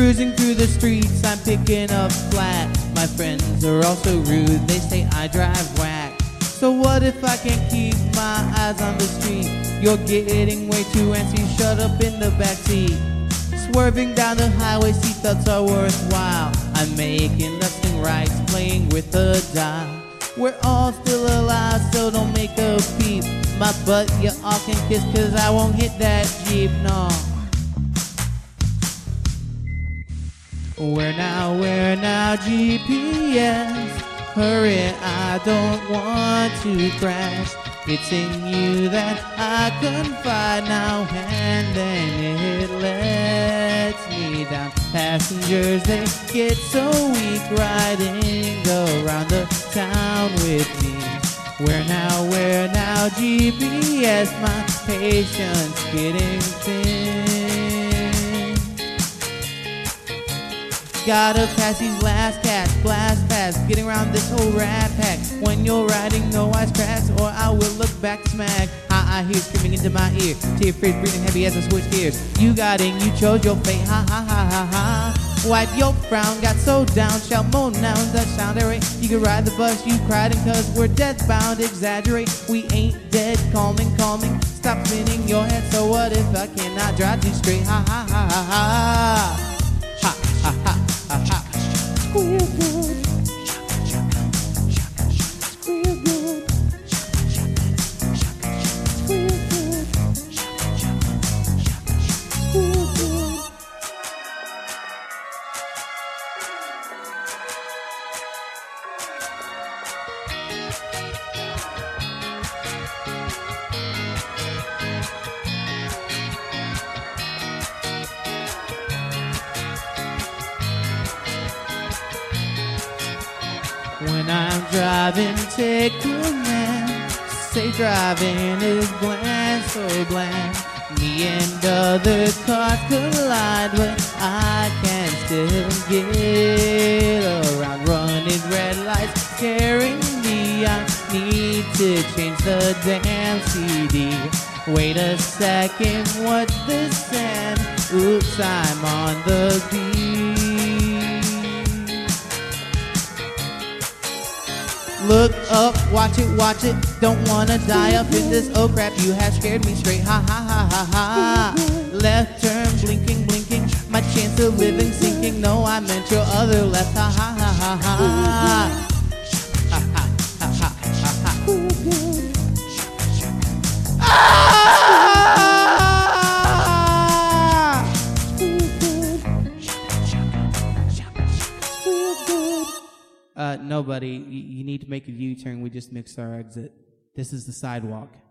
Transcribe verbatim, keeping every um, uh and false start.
Cruising through the streets, I'm picking up flat. My friends are also rude, they say I drive whack. So what if I can't keep my eyes on the street? You're getting way too antsy, shut up in the backseat. Swerving down the highway, seatbelts are worthwhile. I'm making lefts and rights, playing with the dial. We're all still alive, so don't make a peep. My butt you all can kiss, cause I won't hit that Jeep, no. Where now, where now, G P S? Hurry, I don't want to crash. It's in you that I confide now, and then it lets me down. Passengers, they get so weak riding around the town with me. Where now, where now, G P S? My patience getting thin. Gotta pass these last cats, blast past, getting around this whole rat pack. When you're riding, no ice cracks, or I will look back smack. I, I hear screaming into my ear, tear-free, breathing heavy as I switch gears. You got in, you chose your fate, ha ha ha ha ha. Wipe your frown, got so down, shout more nouns that sound irate. You can ride the bus, you cried, and cause we're death bound, exaggerate. We ain't dead, calming, calming. Stop spinning your head, so what if I cannot drive you straight, ha ha ha ha ha. Ha ha ha. Squeal good. Squeal good. Squeal good. Squeal good. When I'm driving, take command. Safe driving is bland, so bland. Me and other cars collide, but I can still get around. Running red lights, scaring me. I need to change the damn C D. Wait a second, what's this sound? Oops, I'm on the beat. Look up, watch it, watch it. Don't wanna die up in this. Oh crap, you have scared me straight. Ha ha ha ha ha. Left turn, blinking, blinking. My chance of living sinking. No, I meant your other left. Ha ha ha ha ha. Ha ha ha ha ha ha. Ah! Uh, nobody. You, you need to make a U-turn. We just mixed our exit. This is the sidewalk.